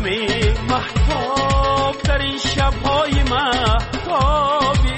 دمی مهتاب در این شب‌های مهتابی.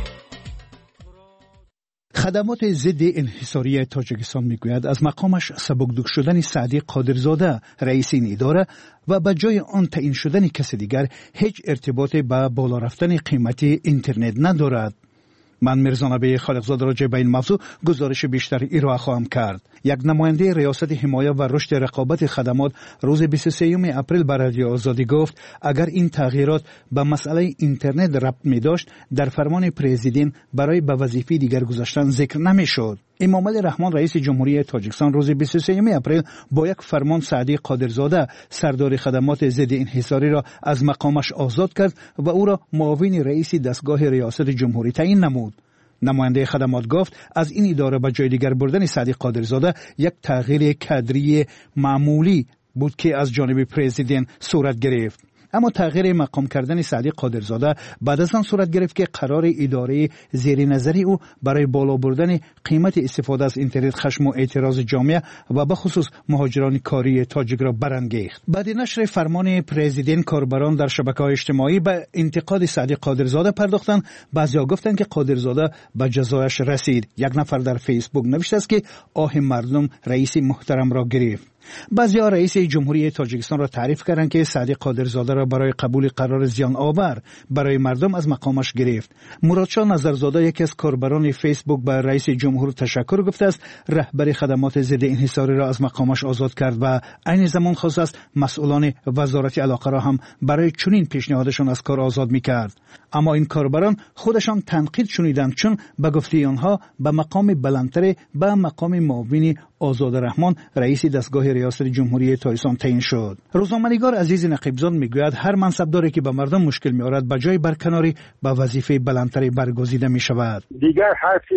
خدمات ضد انحصاری تاجیکستان میگوید از مقامش سبکدوک شدن سعدی قادرزاده رئیس این اداره و به جای آن تعیین شدن کسی دیگر هیچ ارتباطی به بالا رفتن قیمت اینترنت ندارد. من میرزا نبی خالقزاده راجع به این موضوع گزارش بیشتر ارائه خواهم کرد. یک نماینده ریاست حمایت و رشد رقابت خدمات روز 23 اپریل به رادیو آزادی گفت اگر این تغییرات به مسئله اینترنت ربط می داشت در فرمان پرزیدنت برای به وظیفه دیگر گذاشتن ذکر نمی شد. امام علی رحمان رئیس جمهوری تاجیکستان روز 23 اپریل با یک فرمان سعدی قادرزاده سردار خدمات ضد انحصاری را از مقامش آزاد کرد و او را معاون رئیس دستگاه ریاست جمهوری تعیین نمود. نماینده خدمات گفت از این اداره به جای دیگر بردن سعدی قادرزاده یک تغییر کادری معمولی بود که از جانب پرزیدنت صورت گرفت. اما تغییر مقام کردن سعدی قادرزاده بعد از آن صورت گرفت که قرار اداره زیر نظری او برای بالا بردن قیمت استفاده از اینترنت خشم و اعتراض جامعه و به خصوص مهاجران کاری تاجیک را برانگیخت. بعد نشر فرمان پرزیدنت کاربران در شبکه‌های اجتماعی به انتقاد سعدی قادرزاده پرداختند. بعضی‌ها گفتند که قادرزاده به جزایش رسید. یک نفر در فیسبوک نوشته است که آه مردم رئیس محترم را گرفت. بعضی‌ها رئیس جمهوری تاجیکستان را تعریف کردند که سعدی قادرزاده را برای قبول قرار زیان آور برای مردم از مقامش گرفت. مرادشاه نظرزاده یکی از کاربران فیسبوک به رئیس جمهور تشکر گفته است رهبر خدمات ضد انحصاری را از مقامش آزاد کرد و عین زمان خواست است مسئولان وزارت علاقه را هم برای چنین پیشنهادشان از کار آزاد می‌کرد. اما این کاربران خودشان تنقید شنیدند چون به گفته آنها به مقام بلندتر به مقام معاون آزاد رحمان رئیس دستگاه ریاست جمهوری تاجیکستان تعیین شد. روزنامه‌نگار عزیز نقیبزاد میگوید هر منصبداری که به مردم مشکل می‌آورد به جای برکناری به وظیفه بلندتری برگزیده می‌شود. دیگر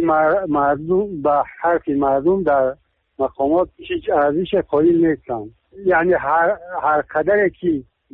حرف مردم در مقامات هیچ ارزش قائل نیستند. یعنی هر قدری که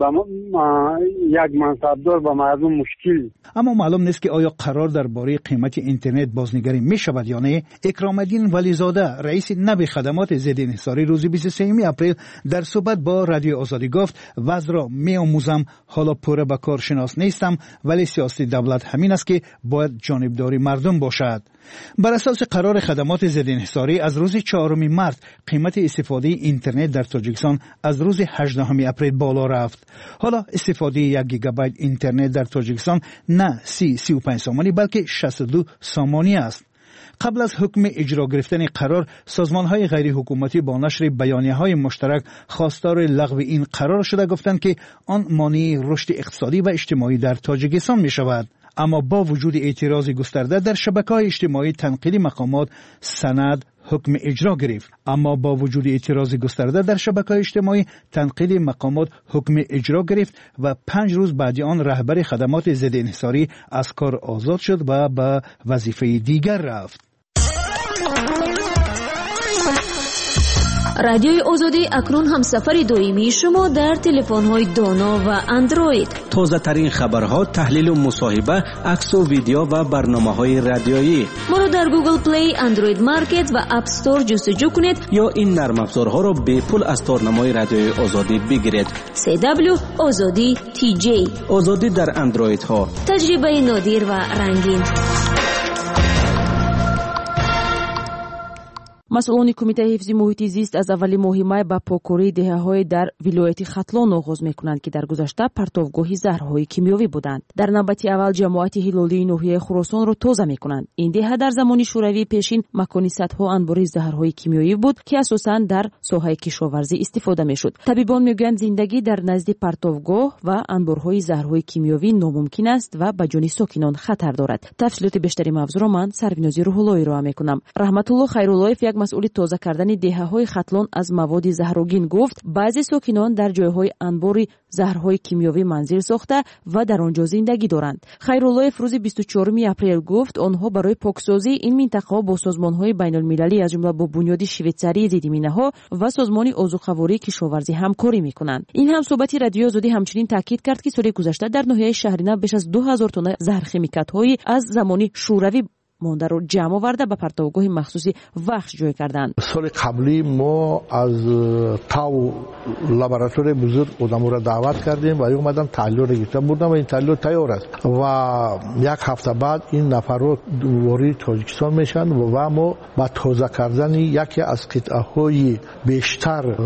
یک منصبدار با مردم مشکل. اما معلوم نیست که آیا قرار درباره قیمت اینترنت بازنگری می شود یا نه. اکرام الدین ولیزاده رئیس نب خدمات ضد انحصاری روز 23 اپریل در صحبت با رادیو آزادی گفت وضع را می آموزم، حالا پوره به کار شناس نیستم، ولی سیاست دولت همین است که باید جانبداری مردم باشد. بر اساس قرار خدمات ضد انحصاری از روز 4 مارس قیمت استفاده اینترنت در تاجیکستان از روز 18 اپریل بالا رفت. حالا استفاده 1 گیگابایت اینترنت در تاجیکستان نه 35 سامانی بلکه 62 سامانی است. قبل از حکم اجرا گرفتن قرار سازمان‌های غیر حکومتی با نشر بیانیه‌های مشترک خواستار لغو این قرار شده گفتند که آن مانع رشد اقتصادی و اجتماعی در تاجیکستان می‌شود. اما با وجود اعتراض گسترده در شبکه‌های اجتماعی تنقیدی مقامات سند حکم اجرا گرفت. و 5 روز بعد آن رهبر خدمات ضد انحصاری از کار آزاد شد و به وظیفه دیگر رفت. رادیوی آزادی اکنون هم سفر دائمی شما در تلفن‌های دانا و اندروید. تازه ترین خبرها، تحلیل و مصاحبه، عکس و ویدیو و برنامه‌های رادیویی. ما را در گوگل پلی، اندروید مارکت و اپ استور جستجو کنید یا این نرم افزارها را به پول از تارنمای رادیوی آزادی بگیرید. CW آزادی TJ. آزادی در اندروید ها. تجربه نادر و رنگین. مسئولان کمیته حفظ محیط زیست از اول ماه می با پاککاری دهه‌های در ولایت ختلان آغاز می‌کنند که در گذشته پرتوگاهی زهرهای کیمیایی بودند. در نوبت اول جماعت هلالی ناحیه خراسان را توزیع می‌کنند. این دهه در زمان شوروی پیشین مکانی صدها انبار زهرهای کیمیایی بود که اساساً در ساحه کشاورزی استفاده می‌شد. طبیبان می‌گویند زندگی در نزد پرتوگاه و انبارهای زهرهای کیمیایی ناممکن است و به جان ساکنان خطر دارد. تفصیلات بیشتری موضوع را من سربینازی روح‌اللهی را می‌کنم. رحمت الله خیرالله یک مسئول تازه کردن دهه‌های ختلان از مواد زهرآگین گفت بعضی ساکنان در جایهای انبار زهرهای کیمیایی منزل ساخته و در آنجا زندگی دارند. خیرالله روز 24 اپریل گفت آنها برای پاکسازی این منطقه با سازمان‌های بین‌المللی از جمله با بنیاد شویتزاری ضدمینه‌ها و سازمان عضوخواری کشاورزی همکاری می‌کنند. این هم صحبت رادیو آزادی همچنین تاکید کرد که سال گذشته در ناحیه شهرینه بیش از 2000 تن زهر خیمیکات‌های از زمان شوروی مانده رو جمع آورده به پرتوگاه مخصوصی وخش جای کردند. سال قبلی ما از تاو لابراتوری بزرگ آدم‌ها را دعوت کردیم و اومدن تحلیل گرفتن بودن و این تحلیل تیار است و یک هفته بعد این نفرها وارد تاجیکستان میشن و ما با تازه کردن یکی از قطعه‌های بیشتر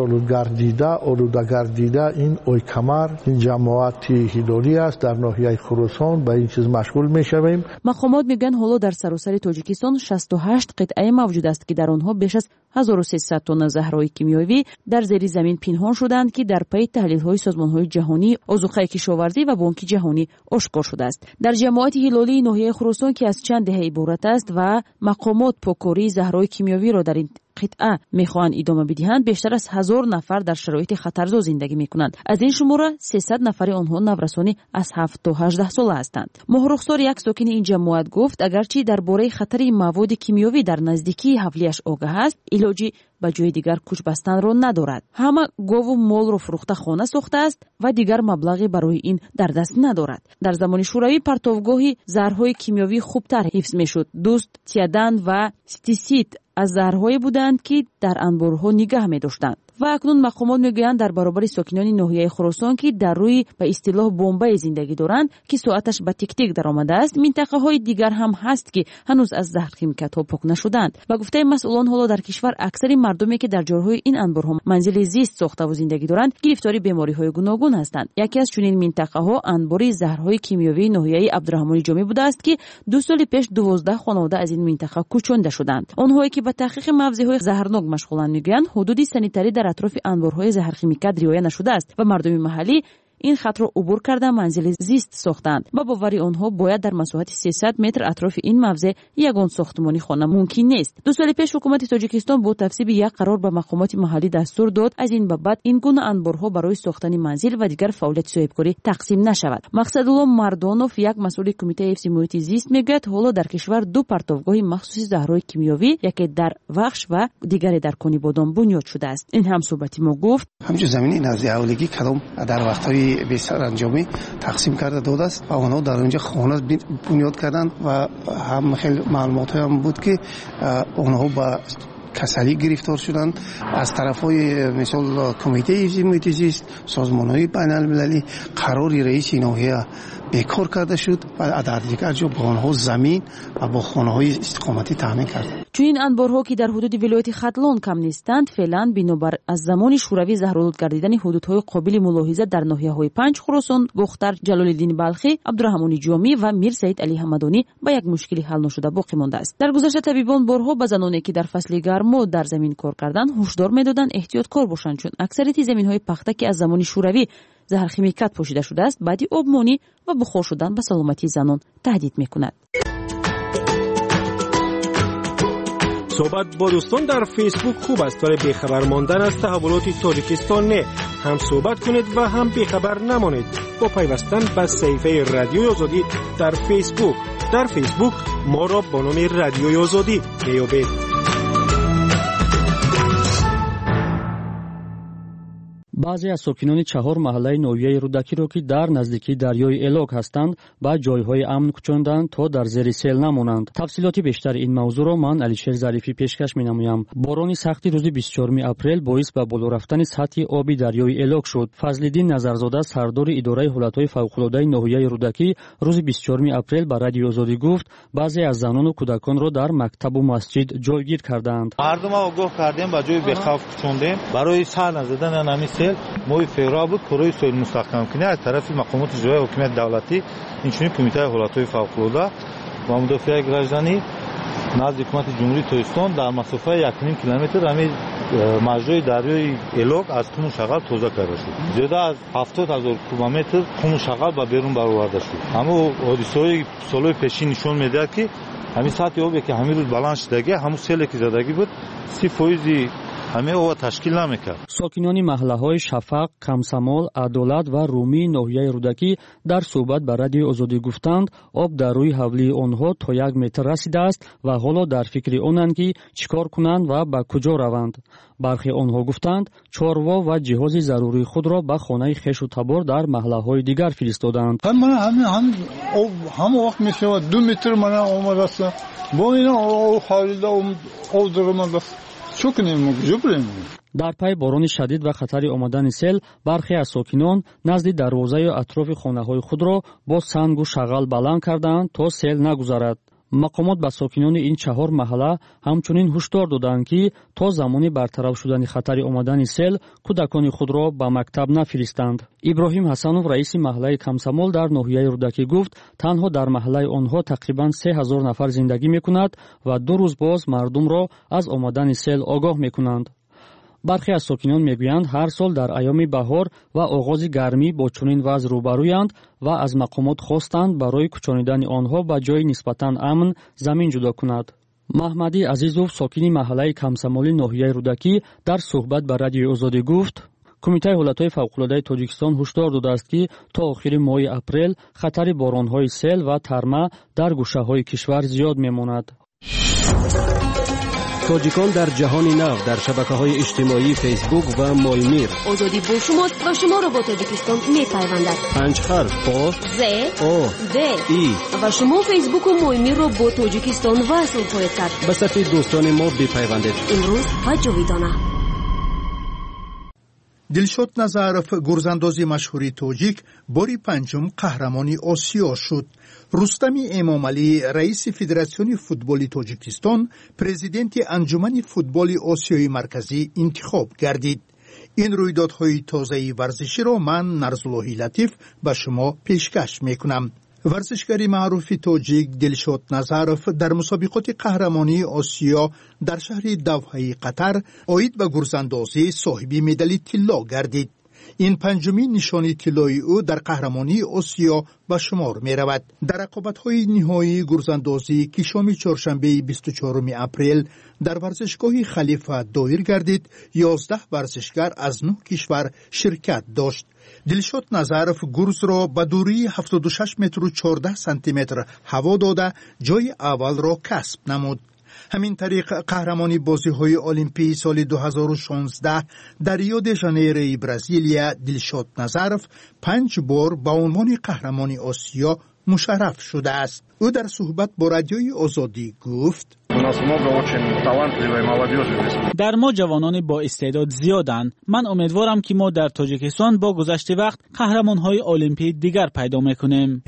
آلوده گردیده این اویکمر، این جماعت هیداری است در ناحیه خراسان، به این چیز مشغول میشویم. مقامات میگن حالا در سراسر تاجیکستان 68 قطعه موجود است که در آنها بیش از 1300 تن زهرهای کیمیایی در زیر زمین پنهان شدند که در پی تحلیل‌های سازمان‌های جهانی، آذوقه کشاورزی و بانک جهانی آشکار شده است. در جماعت هلالی ناحیه خراسان که از چند دهه عبارت است و مقامات پاکاری زهرهای کیمیایی را در این قطعه میخواهند ادامه بدهند، بیشتر از 1000 نفر در شرایط خطرزا زندگی میکنند. از این شماره 300 نفر آنها نورسانی از 7 تا 18 ساله هستند. مهرخسار یک ساکن این جماعت گفت اگرچه درباره خطر مواد کیمیایی در نزدیکی حولیش آگاه است، علاجی به جای دیگر کوچ بستن را ندارد. همه گاو و مال را فروخته خانه ساخته است و دیگر مبلغی برای این در دست ندارد. در زمان شوروی پرتوگاهی زهرهای کیمیایی خوبتر حفظ میشد. دوست، تیادن و ستیسید از زهرهایی بودند که در انبارها نگه می داشتند. و اکنون مقامات میگویند در برابر ساکنان ناحیه خراسان که در روی به اصطلاح بمبای زندگی دارند که ساعتش به تیک تیک درآمده است، منطقه های دیگر هم هست که هنوز از زهر کیمیکات ها پاک نشدند. و گفته مسئولان حالا در کشور اکثر مردمی که در جاهای این انبارها منزل زیست ساخته و زندگی دارند گرفتار بیماری های گوناگون هستند. یکی از چنین منطقه ها انبار زهرهای کیمیایی ناحیه عبدالرحمن جامی بوده است که 2 سال پیش 12 خانواده از این منطقه کوچانده شدند. آنهایی که به تحقیق موضوعهای زهرناک مشغولند میگویند حدود سانیتری در اطراف انبارهای زهر کیمیکات رعایت نشده است و مردم محلی این خط را عبور کرده منزل زیست ساختند. با باور آنها باید در مساحت 300 متر اطراف این موضع یگان ساختمانی خانه ممکن نیست. 2 سال پیش حکومت تاجیکستان با تصویب یک قرار به مقامات محلی دستور داد از این به بعد این گونه انبارها برای ساختن منزل و دیگر فعالیت صاحبکاری تقسیم نشود. مقصدالله مردانوف یک مسئول کمیته حفظ محیط زیست میگوید حالا در کشور 2 پرتوگاه مخصوص زهرهای کیمیایی، یکی در وخش و دیگری در کنیبادان بنیاد شده است. این هم صحبتی ما گفت همچون زمینی نزد اولگی کدام در وقتهای بسیار انجامی تقسیم کرده داده است و آنها در اونجا خانه بنیاد کردند و هم خیلی معلومات هم بود که آنها با کسلی گرفتار شدند. از طرفای مثلا کمیته حفظ محیط زیست، سازمان‌های بین‌المللی قراری رئیس ناحیه بیکار کرده شد و در دیگر جا با آنها زمین و با خانه‌های استقامتی تامین کردند. چون این انبارها که در حدود ولایت ختلان کم نیستند، فعلا بنابر از زمان شوروی زهرآلود گردیدن حدودهای قابل ملاحظه در ناحیه‌های 5 خراسان، بختر، جلال‌الدین بلخی، عبدالرحمن جامی و میر سید علی حمدانی با یک مشکلی حل نشده باقی مانده است. در گذشته طبیبان بارها به زنانی که در فصل گرما در زمین کار کردند هشدار می‌دادند احتیاطکار باشند، چون اکثریت زمین‌های پخته که از زمان شوروی زهر کیمیکات پوشیده شده است، بعدی آبمانی و بخار شدن به سلامتی زنان تهدید می‌کند. صحبت با دوستان در فیسبوک خوب است، ولی بیخبر ماندن از تحولات تاجیکستان نه. هم صحبت کنید و هم بیخبر نمانید با پیوستن به صفحه رادیوی آزادی در فیسبوک. در فیسبوک ما را با نام رادیوی آزادی میابید. بعضی از ساکنان 4 محله نویه رودکی را که در نزدیکی دریای الاک هستند به جایهای امن کوچاندند تا در زیر سیل نمانند. تفصیلات بیشتر این موضوع را من علیشیر ظریفی پیشکش می‌نمایم. باران سختی روز 24 اپریل باعث به بالا رفتن سطح آبی دریای الاک شد. فضل‌الدین نظرزاده سردار اداره حالت‌های فوق‌العاده نویه رودکی روز 24 اپریل به رادیو آزادی گفت بعضی از زنان و کودکان را در مکتب و مسجد جایگیر کردند. مردم را آگاه کردیم با جای بخوف کوچاندیم برای سر نزدن نمی موی فورا بود پروی سویل مستحکم کنه از طرف مقامات اجرایی حکومت دولتی اینچنین کمیته حالت‌های فوق‌العاده و مدافع گراجدانی نزد حکومت جمهوری تاجیکستان در مسافت 1.5 کیلومتر همین مجرای دریای الاک از خون شغل توزیع کرده شد. زیاده از 70,000 کوب‌متر خون شغل به بیرون برآورده شد. اما حادثه‌های سال‌های پیشین نشون میده که همین سطح آبی که همین روز بلند شدگی همون سیلی که زدگی بود 30% همه او تشکیل نمیکرد. ساکنان محله‌های شفق، کمسمال، عدالت و رومی ناحیه رودکی در صحبت با رادیو آزادی گفتند آب در روی حولی آنها تا 1 متر رسیده است و حالا در فکر آنند که چیکار کنند و به کجا روند. برخی آنها گفتند چاروا و جهاز ضروری خود را به خانه خویش و تبار در محله‌های دیگر فرستادند. هم وقت میشه 2 متر من آمده است. با اینا حالیده او درمان است. چو کنیم کجا بریم؟ در پی باران شدید و خطر آمدن سیل برخی از ساکنان نزد دروازه و اطراف خانه‌های خود را با سنگ و شغل بلند کردند تا سیل نگذرد. مقامات به ساکنان این 4 محله همچنین هشدار دادند که تا زمانی برطرف شدن خطر آمدن سیل کودکان خود را به مکتب نفرستند. ابراهیم حسنов رئیس محله کمسمال در ناحیه رودکی گفت تنها در محله آنها تقریباً 3000 نفر زندگی می‌کند و 2 روز باز مردم را از آمدن سیل آگاه می‌کنند. برخی از ساکنان میگویند هر سال در ایام بهار و آغاز گرمی با چنین وضع روبرویند و از مقامات خواستند برای کوچانیدن آنها به جای نسبتاً امن زمین جدا کند. محمدی عزیزوف ساکن محله کمسمالی ناحیه رودکی در صحبت با رادیو آزادی گفت کمیته حالتهای فوق‌العاده تاجیکستان هشدار داده است که تا آخر ماه اپریل خطر باران‌های سیل و ترما در گوشه‌های کشور زیاد میماند. تاجیکان در جهان نو در شبکه‌های اجتماعی فیسبوک و مایمیر. آزادی با شماست و شما را با تاجیکستان می‌پیوندد. 5 حرف با ز او د ای و شما فیسبوک و مایمیر را با تاجیکستان وصل خواهید کرد. به صفحه دوستان ما بپیوندید. امروز و جاویدانه. دلشاد نظرов گرزاندازی مشهوری تاجیک باری 5 قهرمانی آسیا شد. رستم امامعلی رئیس فدراسیون فوتبال تاجیکستان پرزیدنت انجمن فوتبال آسیای مرکزی انتخاب گردید. این رویدادهای تازه ورزشی را من نرزاللهی لطیف به شما پیشکش میکنم. ورزشکار معروف تاجیک دلشاد نظرов در مسابقات قهرمانی آسیا در شهر دوحه قطر عاید به گرزاندازی صاحب مدال طلا گردید. این 5مین نشانی طلای او در قهرمانی آسیا به شمار می رود. در رقابت‌های نهایی گرزاندازی که شام چهارشنبه 24 اپریل در ورزشگاه خلیفه دایر گردید 11 ورزشکار از 9 کشور شرکت داشت. دلشاد نظرов گرز را به دوری 76 متر و 14 سانتی متر هوا داده جای اول را کسب نمود. همین طریق قهرمانی بازی‌های المپیک سال 2016 در ریو د ژانیرو برزیلیا دلشاد نظرов 5 بار به عنوان قهرمانی آسیا مشرف شده است. او در صحبت با رادیوی آزادی گفت در ما جوانان با استعداد زیادند. من امیدوارم که ما در تاجیکستان با گذشت وقت قهرمان‌های المپیک دیگر پیدا می‌کنیم.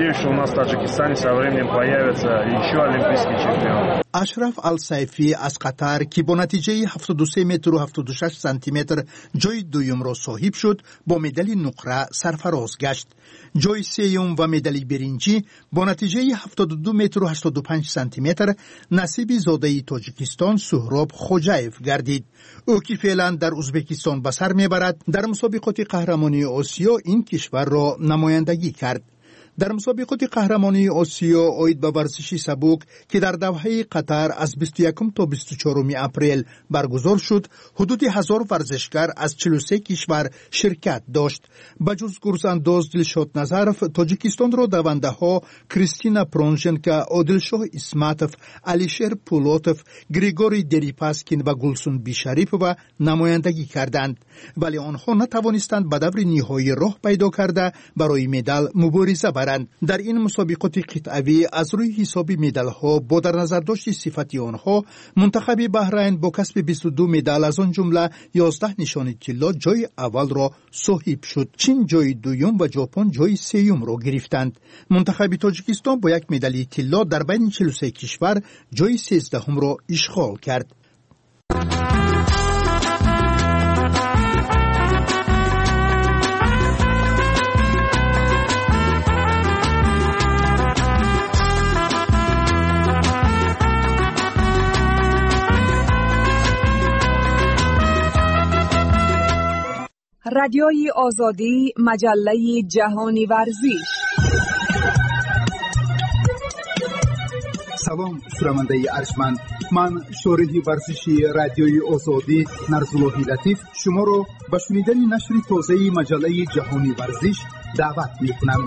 اشرف السیفی از قطر که با نتیجه 73 متر و 76 سانتی متر جای دوم را صاحب شد با مدال نقره سرفراز گشت. جای سوم و مدال برنجی با نتیجه 72 متر و 85 سانتی متر نصیب زاده تاجیکستان سهراب خوجایف گردید. او که فعلا در ازبکستان به سر میبرد در مسابقات قهرمانی آسیا این کشور را نمایندگی کرد. در مسابقات قهرمانی آسیا عاید به ورزش سبک که در دوحه قطر از 21 تا 24 اپریل برگزار شد حدود 1000 ورزشکار از 43 کشور شرکت داشت. بجز گرزانداز دلشاد نظرов تاجیکستان را دونده ها کریستینا پرونژنکا، عادلشاه اسمتov، علیشیر پولاتov، گریگوری دریپاسکین و گلسون بیشریف و نمایندگی کردند، ولی آنها نتوانستند به دور نهایی راه پیدا کرده برای مدال مبارزه برند. در این مسابقات قطعی از روی حساب مدال ها با در نظر داشت صفت آنها منتخب بحرین با کسب 22 مدال از آن جمله 11 نشان طلا جای اول را صاحب شد. چین جای دوم و ژاپن جای سوم را گرفتند. منتخب تاجیکستان با 1 مدال طلا در بین 43 کشور جای 13 را اشغال کرد. رادیوی آزادی، مجله جهانی ورزش. سلام شنونده ارجمند، من شارح ورزشی رادیوی آزادی نرزالله لطیف شما را به شنیدن نشر تازه مجله جهانی ورزش دعوت می‌کنم.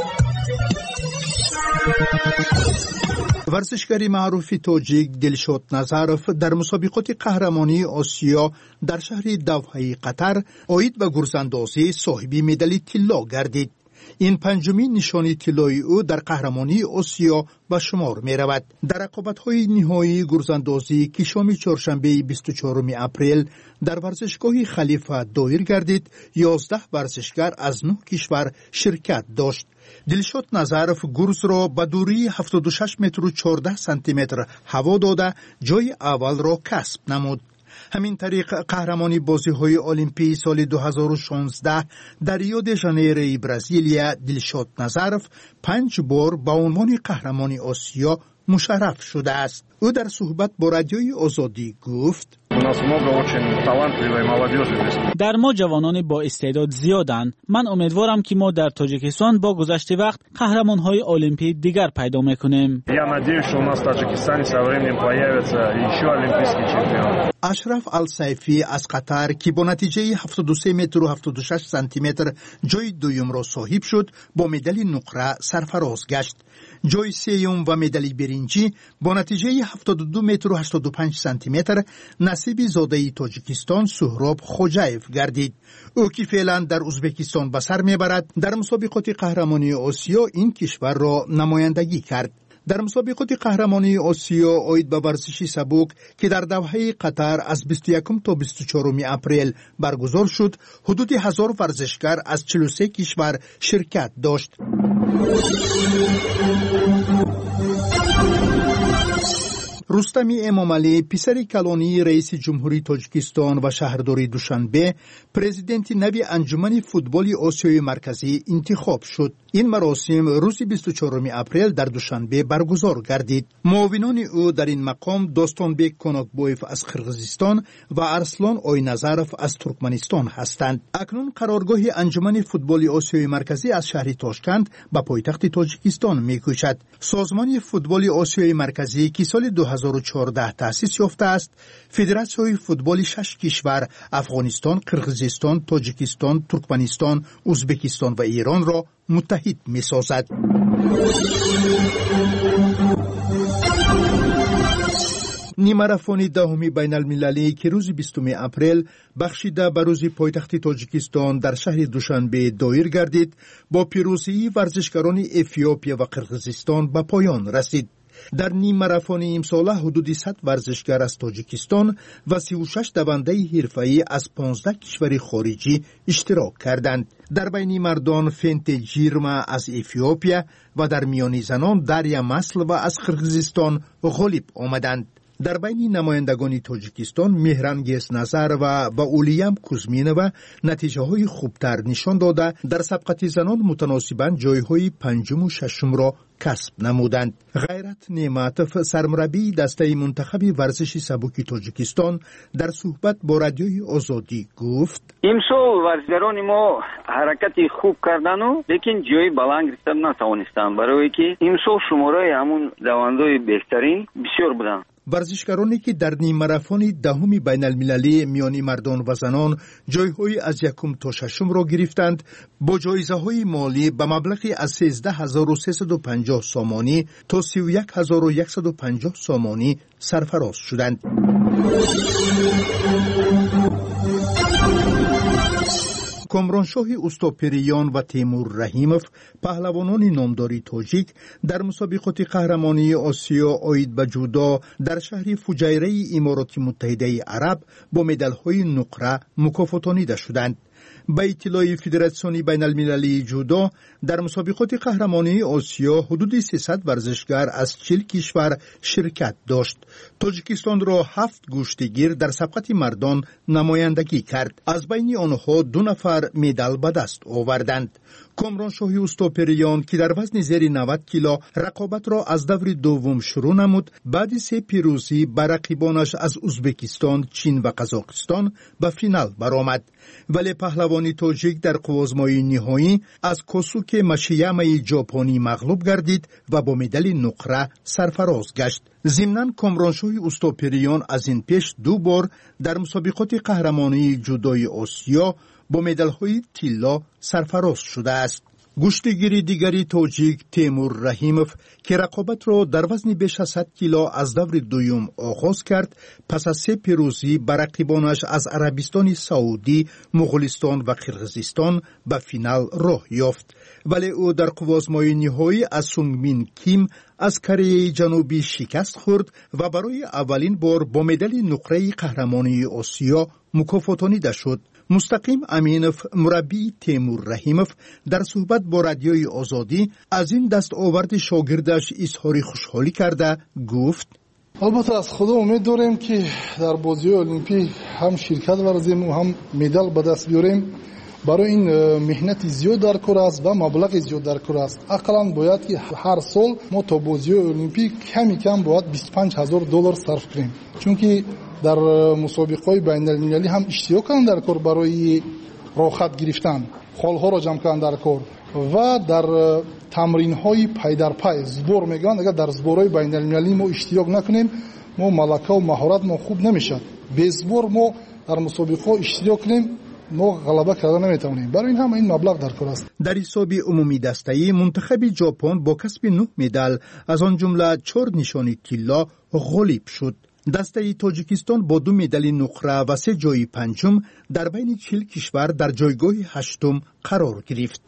ورزشکار معروف تاجیک دلشاد نظرف در مسابقات قهرمانی آسیا در شهر دوحه قطر عاید به گرزاندازی صاحب مدال طلا گردید. این پنجمین نشانی طلای او در قهرمانی آسیا به شمار می رود. در رقابت‌های نهایی گرزاندازی که شام چهارشنبه 24 اپریل در ورزشگاه خلیفه دایر گردید، 11 ورزشکار از 9 کشور شرکت داشت. دلشاد نظرف گرز را به دوری 76 متر و 14 سانتی متر هوا داده جای اول را کسب نمود. همین طریق قهرمانی بازی‌های المپیک سال 2016 در ریو د ژانیرو برزیلیا دلشاد نظرف 5 بار به عنوان قهرمانی آسیا مشرف شده است. او در صحبت با رادیوی آزادی گفت: در ما جوانان با استعداد زیادند. من امیدوارم که ما در تاجیکستان با گذشت وقت قهرمان‌های المپیک دیگر پیدا می‌کنیم. اشرف السیفی از قطر که با نتیجه 73 متر و 76 سانتی متر جای دوم را صاحب شد، با مدال نقره سرفراز گشت. جای سوم و مدال برنجی با نتیجه 72 متر و 85 سانتی متر نصیب زاده تاجیکستان سهراب خوجایف گردید. او که فعلا در ازبکستان به سر میبرد، در مسابقات قهرمانی آسیا این کشور را نمایندگی کرد. در مسابقات قهرمانی آسیا عاید به ورزش سبک که در دوحه قطر از 21 تا 24 اپریل برگزار شد، حدود 1000 ورزشکار از 43 کشور شرکت داشت. رستم امامعلی پسر کلانی رئیس جمهوری تاجیکستان و شهرداری دوشنبه پرزیدنت نوی انجمن فوتبال آسیای مرکزی انتخاب شد. این مراسم روز 24 اپریل در دوشنبه برگزار گردید. معاونان او در این مقام داستانبک کناکبویف از قرغیزستان و ارسلان آینظرف از ترکمنستان هستند. اکنون قرارگاه انجمن فوتبال آسیای مرکزی از شهر تاشکند به پایتخت تاجیکستان می‌کوشد. سازمان فوتبال آسیای مرکزی که سال 2014 تأسیس یافته است، فدراسیون فوتبال 6 کشور افغانستان، قرغیزستان، تاجیکستان، ترکمنستان، ازبکستان و ایران را متحد می‌سازد. نیمه‌ماراتون دهمی بین المللی که روز 20 اپریل بخشیده به روز پایتخت تاجیکستان در شهر دوشنبه دایر گردید، با پیروزی ورزشکاران افیوپیا و قرغیزستان به پایان رسید. در نیم ماراتون امساله حدود 100 ورزشکار از تاجیکستان و 36 دونده حرفه‌ای از 15 کشور خارجی اشتراک کردند. در بین مردان فنت جیرما از افیوپیا و در میان زنان دریا مسل و از قرغیزستان غالب آمدند. در بین نمایندگان تاجیکستان مهرانگیز نظر و با اولیم کوزمینووا نتیجه های خوبتر نشان داده در سبقت زنان متناسباً جایهای پنجم و ششم را کسب نمودند. غیرت نعمتوف سرمربی دسته منتخب ورزش سبک تاجیکستان در صحبت با رادیوی آزادی گفت: امسال ورزشکاران ما حرکت خوب کردن و لیکن جای بلند گرفتن نتوانستند، برای که امسال شماره همون دوندهای بهترین بسیار بودند. ورزشکارانی که در نیم ماراتون دهم بین المللی میان مردان و زنان جایهای از یکم تا ششم را گرفتند، با جایزه های مالی به مبلغی از 13350 سامانی تا 31150 سامانی سرفراز شدند. کامرانشاه استوپریان و تیمور رحیموف پهلوانان نامداری تاجیک در مسابقات قهرمانی آسیا عاید به جودو در شهر فجیره امارات متحده عرب با مدال‌های نقره مکافاتانیده شدند. به اطلاع فدراسیون بین المللی جودو در مسابقات قهرمانی آسیا حدود 300 ورزشکار از 40 کشور شرکت داشت. تاجیکستان را 7 گوشتگیر در سبقت مردان نمایندگی کرد. از بین آنها 2 نفر مدال به دست آوردند. کامرانشاهی اوستاپریان که در وزن زیر 90 کیلو رقابت را از دور دوم شروع نمود، بعد 3 پیروزی بر رقیبانش از ازبکستان، چین و قزاقستان به فینال برآمد. ولی پهلوانی تاجیک در قوازمای نهایی از کوسوک ماشیاما ژاپنی مغلوب گردید و با مدال نقره سرفراز گشت. ضمناً کامرانشاهی اوستاپریان از این پیش 2 بار در مسابقات قهرمانی جودوی آسیا با مدال‌های طلا سرفراز شده است. گشتگیری دیگری تاجیک تیمور رحیموف که رقابت را در وزن بیش از 100 کیلو از دور دوم آغاز کرد، پس از 3 پیروزی بر رقیبانش از عربستان سعودی، مغولستان و قرقیزستان به فینال راه یافت. ولی او در قوازمای نهایی از سونگمین کیم از کره جنوبی شکست خورد و برای اولین بار با مدال نقره قهرمانی آسیا مکافاتانیده شد. مستقیم امینوف، مربی تیمور رحیموف، در صحبت با رادیوی آزادی از این دستاورد شاگردش اظهار خوشحالی کرده گفت: البته از خدا امید داریم که در بازی المپیک هم شرکت ورزیم و هم مدال به دست بیاریم. برای این مهنت زیاد در کار است و مبلغ زیاد در کار است. اقلا باید که هر سال ما تا بازی المپیک کم باید $25,000 صرف کنیم، چون که در مسابقات بین المللی هم اشتراک کردن در کار برای راحت گرفتن، خالها را جمع کردن در کار و در تمرین های پای در پای زبور میگن. اگر در زبورهای بین المللی ما اشتراک نکنیم، ما ملکه و مهارت ما خوب نمیشه. به زبور ما در مسابقات اشتراک کنیم، ما غلبه کردن نمیتونیم. برای این هم این مبلغ در کار است. در حساب عمومی دسته‌ای منتخب ژاپن با کسب 9 مدال از آن جمله 4 نشانی طلا غالب شد. دسته تاجیکستان با 2 مدال نقره و 3 جای پنجم در بین 40 کشور در جایگاه 8 قرار گرفت.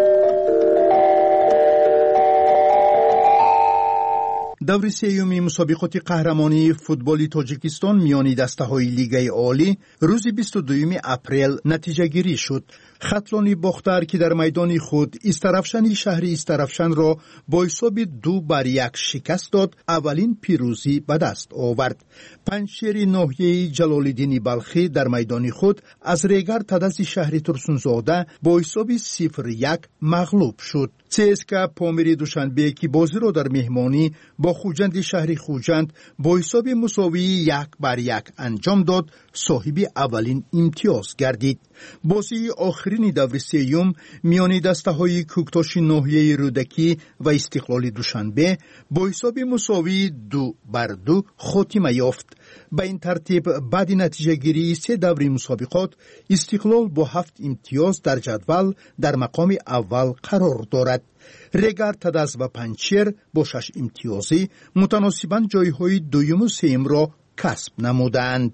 دور سوم مسابقات قهرمانی فوتبال تاجیکستان میان دسته‌های لیگ عالی روز 22 اپریل نتیجه گیری شد. خطلانی باختر که در میدان خود استرافشانی شهری استرافشان را با حساب 2-1 شکست داد، اولین پیروزی به دست آورد. پنجشیر ناحیه جلال‌الدین بلخی در میدان خود از ریگر تدز شهری ترسونزاده با حساب 0-1 مغلوب شد. CSKA پامیر دوشنبه که بازی را در مهمانی با خوجند شهری خوجند با حساب مساوی 1-1 انجام داد، صاحب اولین امتیاز گردید. بازی آخرین دور سوم میان دسته‌های کوکتاش ناحیه رودکی و استقلال دوشنبه با حساب مساوی 2-2 خاتمه یافت. به این ترتیب بعد نتیجه گیری 3 دور مسابقات استقلال با 7 امتیاز در جدول در مقام اول قرار دارد. ریگر تدز و پنجشیر با 6 امتیازی متناسباً جایهای دوم و سوم را کسب نمودند.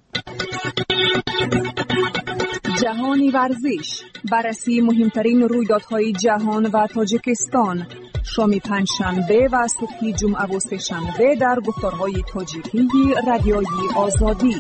جهانی ورزش، بررسی مهمترین رویدادهای جهان و تاجیکستان، شام پنجشنبه و صبح جمعه و سه‌شنبه در گفتارهای تاجیکی رادیوی آزادی.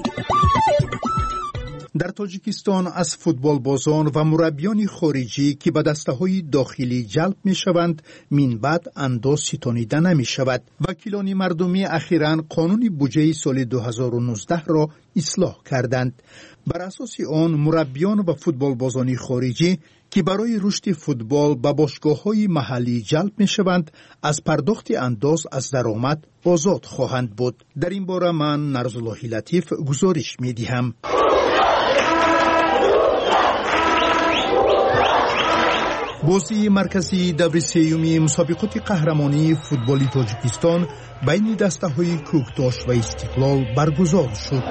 در تاجیکستان از فوتبال بازان و مربیان خارجی که به دسته‌های داخلی جلب می‌شوند من بعد انداز ستانیده نمی‌شود. وکیلان مردمی اخیراً قانون بودجه سال 2019 را اصلاح کردند. بر اساس آن مربیان و فوتبال بازان خارجی که برای رشد فوتبال به باشگاه‌های محلی جلب می‌شوند از پرداخت انداز از درآمد آزاد خواهند بود. در این باره من نرزالله لطیف گزارش می‌دهم. بازی مرکزی دور سوم مسابقات قهرمانی فوتبال تاجیکستان بین دسته‌های کوکتاش و استقلال برگزار شد.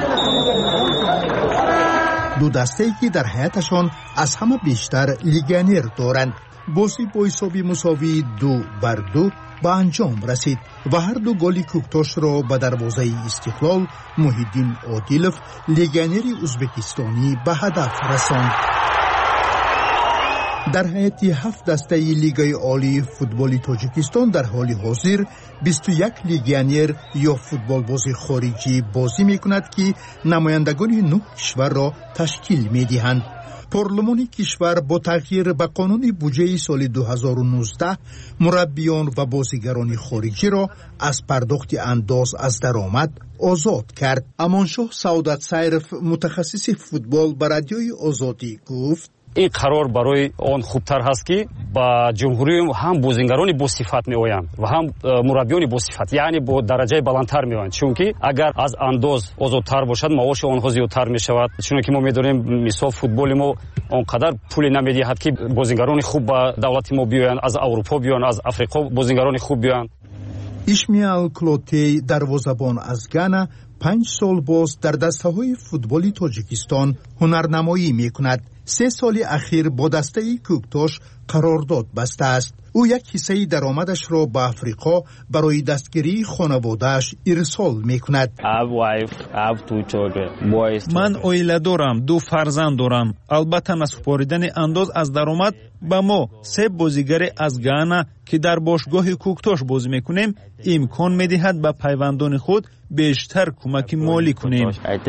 دو دسته‌ای که در حیاتشان از همه بیشتر لیگانر دارند. بازی با حساب مساوی 2-2 به انجام رسید و هر دو گل کوکتاش را به دروازه استقلال محیدین عادلوف لیگانر ازبکستانی به هدف رساند. در حیات 7 دسته لیگ عالی فوتبال تاجیکستان در حال حاضر 21 لیگانر یا فوتبال باز خارجی بازی می‌کند که نمایندگان 9 کشور را تشکیل می‌دهند. پارلمان کشور با تغییر به قانون بودجه سال 2019 مربیان و بازیگران خارجی را از پرداخت انداز از درآمد آزاد کرد. امانشاه سعادت سیرف متخصص فوتبال به رادیوی آزادی گفت: این قرار برای آن خوبتر هست که ба ҷумҳурӣ ҳам бозингарони босифат меоянд ва ҳам мураббиёни босифат, яъне бо дараҷаи баландтар меоянд, чунки агар аз андоз озодтар бошад маоши онҳо зиёдтар мешавад. чунки мо медонем мисол футболи мо он қадар пуле намедиҳад ки бозингарони хуб ба давлати мо биёянд, аз аврупо биёянд, аз африқо бозингарони хуб биёянд. ишмиал клотей дарвозабон аз Гана 5 сол боз дар дастаҳои футболи Тоҷикистон ҳунарнамоӣ мекунад. 3 соли ахир бо дастаи Кӯктош қарордод бастааст. ӯ як ҳиссаи даромадашро ба Африқо барои дастгирии хонаводааш ирсол мекунад. ман оила дорам, 2 фарзанд дорам. албатта насупоридани андоз аз даромад ба мо 3 бозигаре аз Гана ки дар бошгоҳи Кӯктош бозӣ мекунем имкон медиҳад ба пайвандони худ бештар кӯмаки молӣ кунем.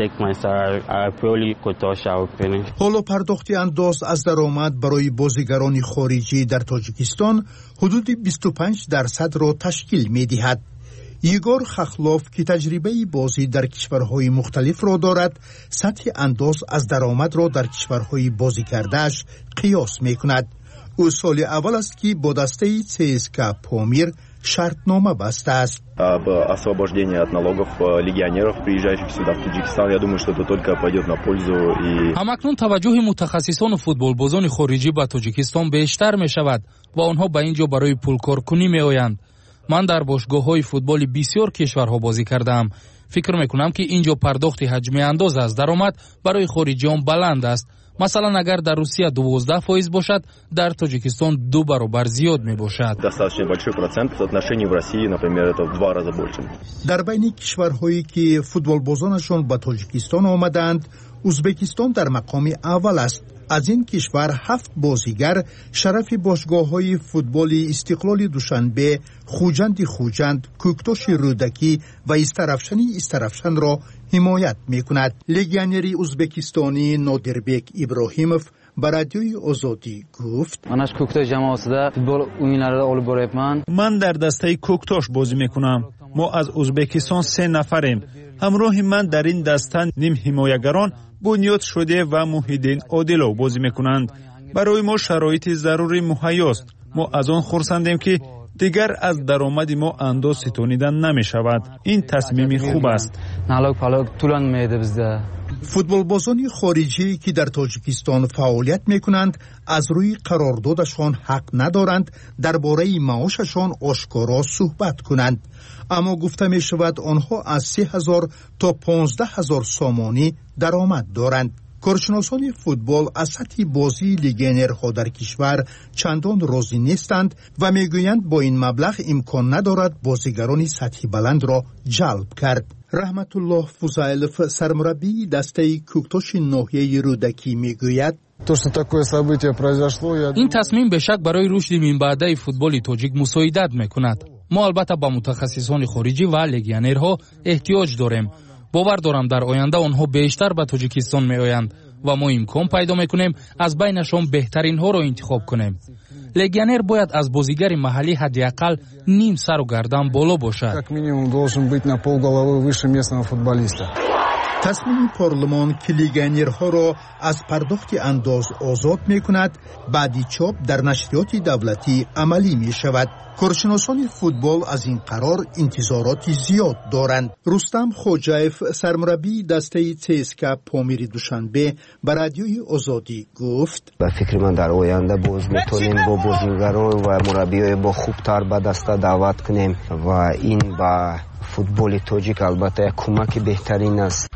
ҳоло пардохти андоз аз даромад барои бозигарони хориҷӣ дар Тоҷикистон ҳудуди 25% ташкил медиҳад. Игор Хахлов ки таҷрибаи бозӣ дар кишварҳои мухталифро дорад, сатҳи андоз аз даромадро дар кишварҳои бозикардааш қиёс мекунад. ӯ соли аввал аст ки бо дастаи ЦСКА Помир шартнома бастааст. Об освобождении от налогов легионеров, приезжающих сюда в Таджикистан, я думаю, что это только пойдет на пользу. ҳамакнун таваҷҷӯҳи мутахассисону футболбозони хориҷӣ ба Тоҷикистон бештар мешавад ва онҳо ба ин ҷо барои пулкоркунӣ меоянд. ман дар бошгоҳҳои футболи бисёр кишварҳо бозӣ кардаам. фикр мекунам ки ин ҷо пардохти ҳаҷми андоз аз даромад барои хориҷиён баланд аст. Масалан, агар дар Русия 12% бошад, дар Тоҷикистон 2 баробар зиёд мебошад. Достаточно большой процент в соотношении в России, например, это в 2 раза больше. Дар байни кишварҳое ки футболбозонашон ба Тоҷикистон омаданд, Узбекистон дар мақоми аввал аст. аз ин кишвар 7 бозигар шарафи бошгоҳҳои футболи Истиқлоли Душанбе, Хуҷанди Хуҷанд, Кӯктоши Рӯдакӣ ва Истарафшанро ҳимоят мекунад. Легионери ӯзбекистонӣ Нодирбек Иброҳимов ба радиои Озодӣ гуфт: манаш Кӯктош ҷамоатида футбол оʻyinlarini olib boryapman. ман дар дастаи Кӯктош бозӣ мекунам. мо аз Ӯзбекистон 3 нафарем. ҳамроҳи ман дар ин даста нимҳимоягарон бунёд шуде ва Муҳиддин Одилов бозӣ мекунанд. барои мо шароити зарурӣ муҳайёст. мо аз он хурсандем ки дигар аз даромади мо андоз ситонида намешавад. ин тасмими хуб аст. налог палог тӯланмаеда бизда. футболбозони хориҷӣ ки дар Тоҷикистон фаъолият мекунанд, аз рӯи қарордодашон ҳақ надоранд дар бораи маошашон ошкоро суҳбат кунанд. аммо гуфта мешавад онҳо аз 3000 то 15000 сомонӣ даромад доранд. коршиносони футбол аз сатҳи бозии легионерҳо дар кишвар чандон розӣ нестанд ва мегӯянд бо ин маблағ имкон надорад бозигарони сатҳи баландро ҷалб кард. Раҳматуллоҳ Фузайлов, сармураббии дастаи Кӯктоши ноҳияи Рӯдакӣ мегӯяд: ин тасмим бешак барои рушди минбаъдаи футболи тоҷик мусоидат мекунад. мо албатта ба мутахассисони хориҷӣ ва легионерҳо эҳтиёҷ дорем. бовар дорам дар оянда онҳо бештар ба Тоҷикистон меоянд ва мо имкон пайдо мекунем аз байнашон беҳтаринҳоро интихоб кунем. легионер бояд аз бозигари маҳаллӣ ҳадди ақал ним сару гардан боло бошад. тасмими парлумон ки легионерҳоро аз пардохти андоз озод мекунад, баъди чоп дар нашриёти давлатӣ амалӣ мешавад. коршиносони футбол аз ин қарор интизороти зиёд доранд. Рустам Хоҷаев, сармураббии дастаи ЦСКА Помири Душанбе, ба радиои Озодӣ гуфт: ба фикри ман дар оянда боз метонем бо бозигарон ва мураббиёи бо хубтар ба даста даъват кунем ва ин ба футболи тоҷик албатта як кӯмаки беҳтарин аст.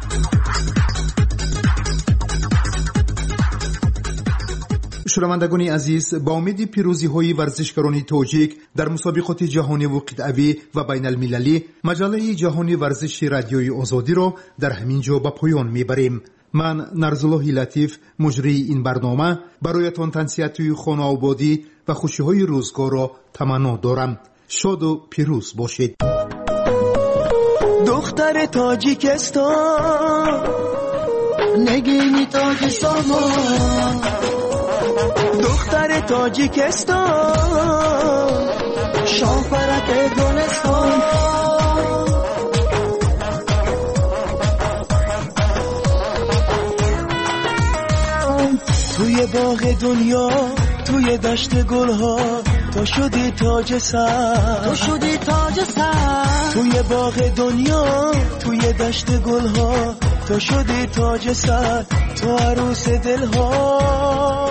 шунавандагони азиз, ба умеди пирӯзиҳои варзишгарони тоҷик дар мусобиқоти ҷаҳониву қитъавӣ ва байналмилалӣ, маҷаллаи ҷаҳони варзиши радиои Озодиро дар ҳамин ҷо ба поён мебарем. ман Нарзуллоҳи Латиф, муҷрии ин барнома, бароятон тансиятии хонаободӣ ва хушиҳои рӯзгорро таманно дорам. шоду пирӯз бошед. دختر تاجیکستان نگینی تاج سامان دختر تاجیکستان شاهپرک گلستان توی باغ دنیا توی توی دشت گلها تو شدی تاج سر، تو شدی تاج سر، توی باغ دنیا توی دشت گلها تو شدی تاج سر، تو عروس دلها.